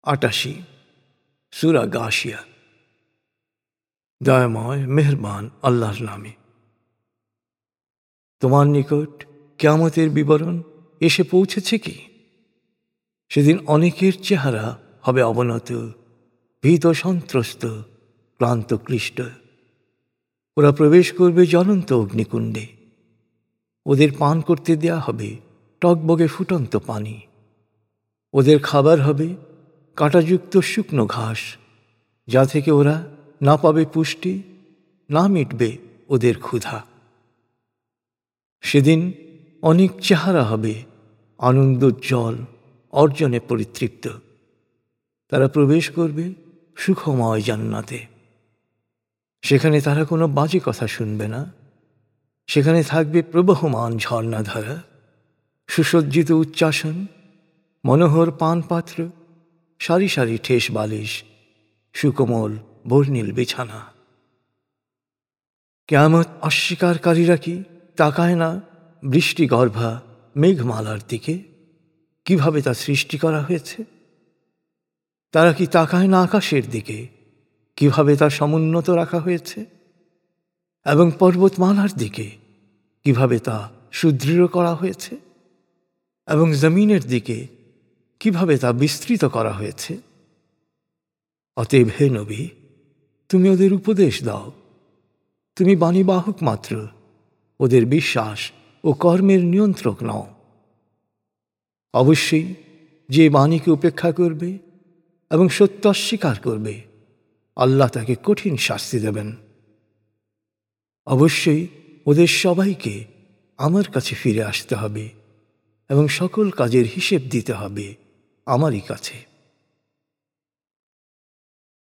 88 সূরা গাশিয়া। দয়াময় মেহেরবান আল্লাহর নামে। তোমার নিকট কিয়ামতের বিবরণ এসে পৌঁছেছে কি? সেদিন অনেকের চেহারা হবে অবনত, ভীত সন্ত্রস্ত, ক্লান্ত ক্লিষ্ট। ওরা প্রবেশ করবে জ্বলন্ত অগ্নিকুণ্ডে। ওদের পান করতে দেয়া হবে টকবগে ফুটন্ত পানি। ওদের খাবার হবে কাঁটাযুক্ত শুকনো ঘাস, যা থেকে ওরা না পাবে পুষ্টি, না মিটবে ওদের ক্ষুধা। সেদিন অনেক চেহারা হবে আনন্দোজ্জ্বল, অর্জনে পরিতৃপ্ত। তারা প্রবেশ করবে সুখময় জান্নাতে। সেখানে তারা কোনো বাজে কথা শুনবে না। সেখানে থাকবে প্রবহমান ঝর্ণাধারা, সুসজ্জিত উচ্চাসন, মনোহর পানপাত্র, সারি সারি ঠেস বালিশ, সুকোমল বর্ণিল বিছানা। কিয়ামত অস্বীকারীরা কি তাকায় না বৃষ্টিগর্ভা মেঘমালার দিকে, কিভাবে তা সৃষ্টি করা হয়েছে? তারা কি তাকায় না আকাশের দিকে, কিভাবে তা সমুন্নত রাখা হয়েছে? এবং পর্বতমালার দিকে, কিভাবে তা সুদৃঢ় করা হয়েছে? এবং জমিনের দিকে, কিভাবে তা বিস্তৃত করা হয়েছে? অতএব হে নবী, তুমি ওদের উপদেশ দাও। তুমি বাণীবাহক মাত্র, ওদের বিশ্বাস ও কর্মের নিয়ন্ত্রক নও। অবশ্যই যে বাণীকে উপেক্ষা করবে এবং সত্য অস্বীকার করবে, আল্লাহ তাকে কঠিন শাস্তি দেবেন। অবশ্যই ওদের সবাইকে আমার কাছে ফিরে আসতে হবে এবং সকল কাজের হিসেব দিতে হবে আমারই কাছে।